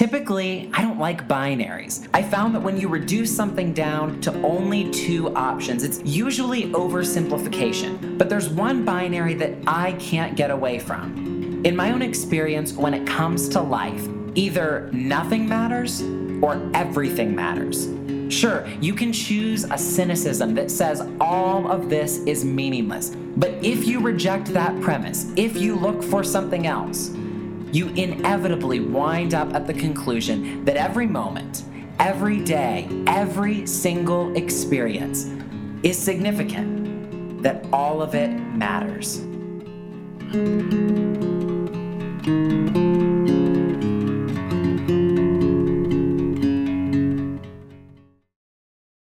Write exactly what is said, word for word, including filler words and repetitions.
Typically, I don't like binaries. I found that when you reduce something down to only two options, it's usually oversimplification. But there's one binary that I can't get away from. In my own experience, when it comes to life, either nothing matters or everything matters. Sure, you can choose a cynicism that says all of this is meaningless. But if you reject that premise, if you look for something else, you inevitably wind up at the conclusion that every moment, every day, every single experience is significant, that all of it matters.